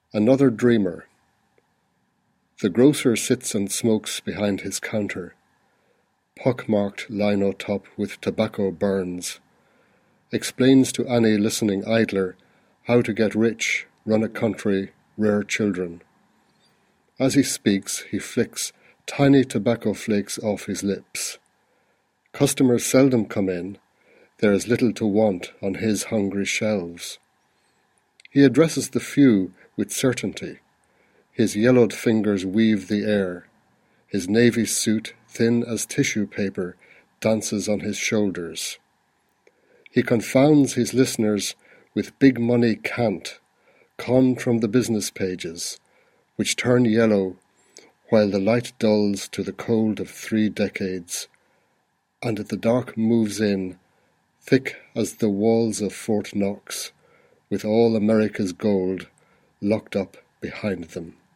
Another dreamer. The grocer sits and smokes behind his counter. Pock-marked lino-top with tobacco burns. Explains to any listening idler how to get rich, run a country, rear children. As he speaks, he flicks tiny tobacco flakes off his lips. Customers seldom come in. There is little to want on his hungry shelves. He addresses the few with certainty. His yellowed fingers weave the air. His navy suit, thin as tissue paper, dances on his shoulders. He confounds his listeners with big money cant, conned from the business pages, which turn yellow while the light dulls to the cold of 3 decades, and the dark moves in, thick as the walls of Fort Knox, with all America's gold locked up behind them.